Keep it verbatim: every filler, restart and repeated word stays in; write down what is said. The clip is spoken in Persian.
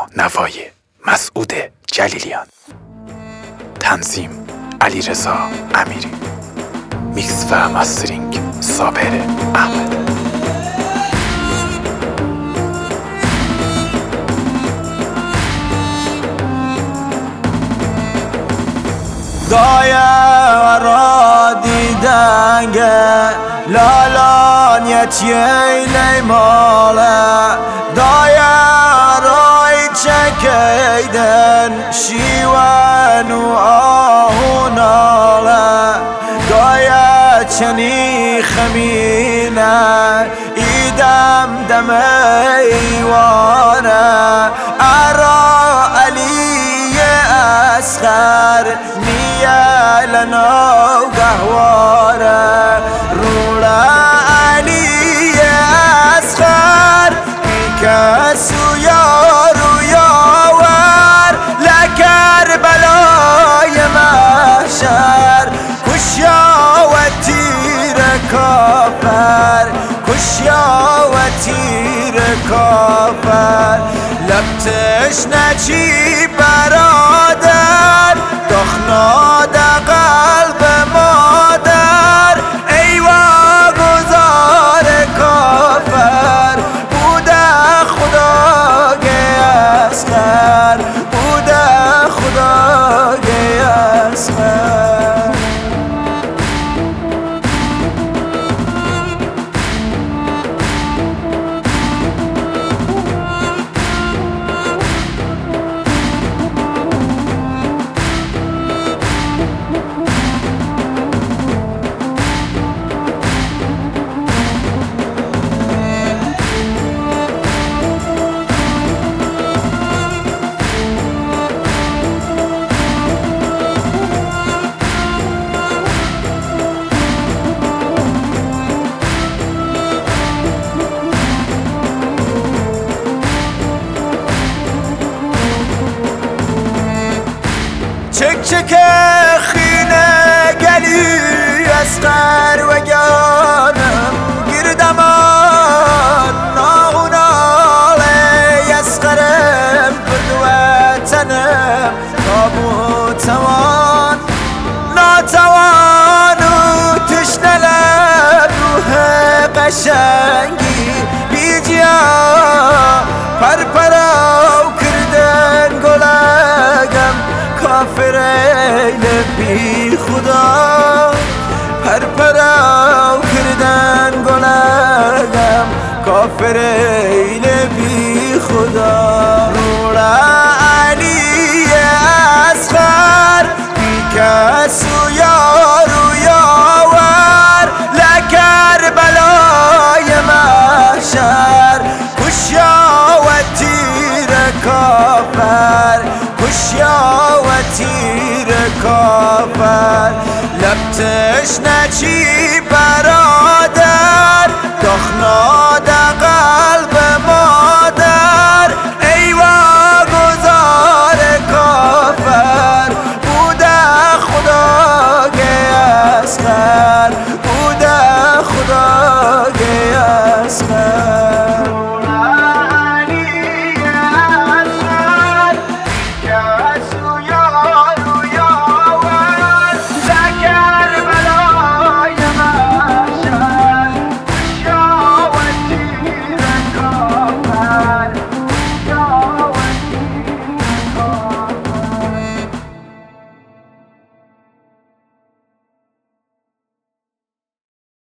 نوای مسعود جلیلیان، تنظیم علیرضا امیری، میکس و مسترینگ صابر احمد. دایه را دیدنگه لالان یتیلی ماله دایه رای چکیدن شیون و آهوناله دایه چنی خمینه ایدم دم ایوانه ارا علی اصغر نیه لنا قهواره رولا علی اصغر بیکس و یار و یاور لکر بلای محشر کشیا و تیر کافر کشیا و تیر کافر لبتش نچی برادر دخناد قلب مادر ایوا گذار کافر بوده خدای اصغر بوده خدای اصغر. چک چک خینه گلی اصغر و گانم گردمان ناغناله اصغرم بردوتنم نابوتوان ناتوان و تشنلب روح قشنگی بیجیا پرپراو کردن گلگم کافر ایل بی خدا پرپراو کردن گلگم کافر ایل بی خدا رولا علی اصغر بیکس و یار و یاور لکر بلای محشر کشیا و تیر کافر کشیا و تیر کافر لبتش نچی برادر دخناد قلب